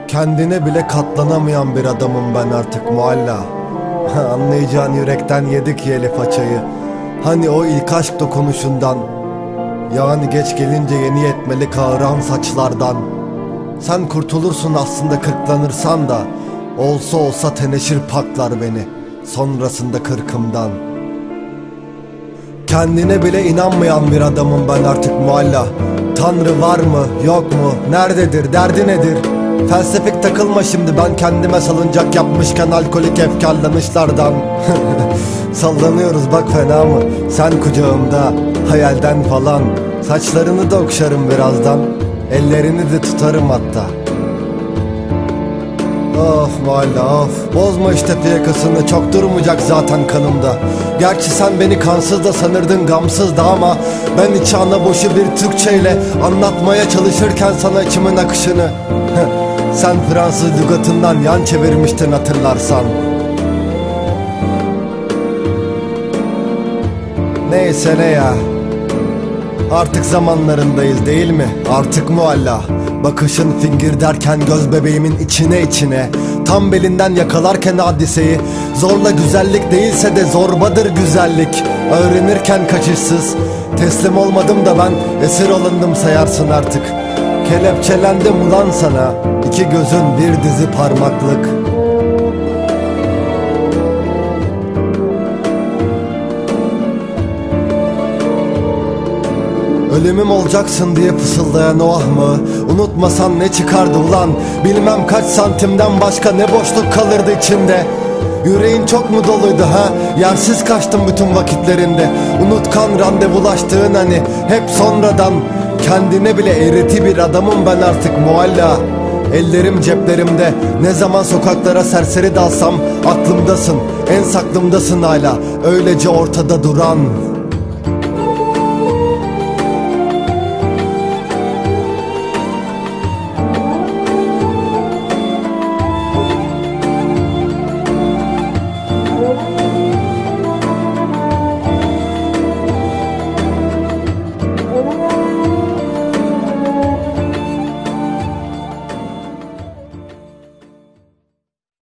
Kendine bile katlanamayan bir adamım ben artık mualla. Anlayacağın yürekten yedik yeli façayı. Hani o ilk aşk dokunuşundan. Yani geç gelince yeni yetmeli kağıran saçlardan. Sen kurtulursun aslında kırklanırsan da. Olsa olsa teneşir paklar beni sonrasında kırkımdan. Kendine bile inanmayan bir adamım ben artık mualla. Tanrı var mı yok mu nerededir derdi nedir? Felsefik takılma şimdi, ben kendime salıncak yapmışken alkolik efkarlanışlardan. Sallanıyoruz bak, fena mı? Sen kucağımda hayalden falan. Saçlarını da okşarım birazdan, ellerini de tutarım hatta. Of mualla of, bozma işte fiyakasını, çok durmayacak zaten kanımda. Gerçi sen beni kansız da sanırdın, gamsız da, ama ben içi ana boşu bir Türkçeyle anlatmaya çalışırken sana içimin akışını. Sen Fransız lügatından yan çevirmiştin hatırlarsan. Neyse ne ya, artık zamanlarındayız değil mi? Artık mualla. Bakışın fingir derken göz bebeğimin içine içine, tam belinden yakalarken hadiseyi. Zorla güzellik değilse de zorbadır güzellik. Öğrenirken kaçışsız teslim olmadım da ben esir alındım sayarsın artık. Kelepçelendim ulan sana, iki gözün bir dizi parmaklık. Ölümüm olacaksın diye fısıldayan o ah mı? Unutmasan ne çıkardı ulan? Bilmem kaç santimden başka ne boşluk kalırdı içinde. Yüreğin çok mu doluydu ha? Yersiz kaçtım bütün vakitlerinde. Unutkan randevulaştığın hani hep sonradan. Kendine bile eriti bir adamım ben artık mualla. Ellerim ceplerimde, ne zaman sokaklara serseri dalsam aklımdasın, en saklımdasın hala, öylece ortada duran.